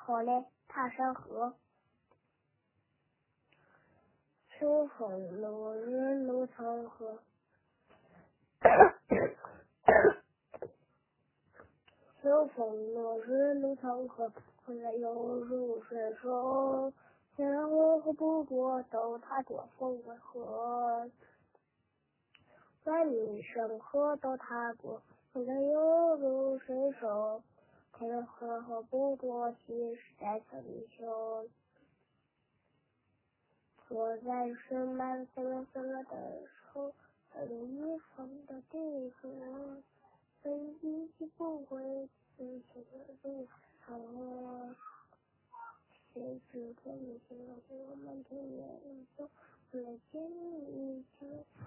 后来踏山河。秋风落日怒长河，秋风落日怒长河，回来又如水手。天然我不过都踏过风为河，万里山河都踏过，回来又如水手。天然我不过几时代曾修。我在是满飞了的时候，还有一风的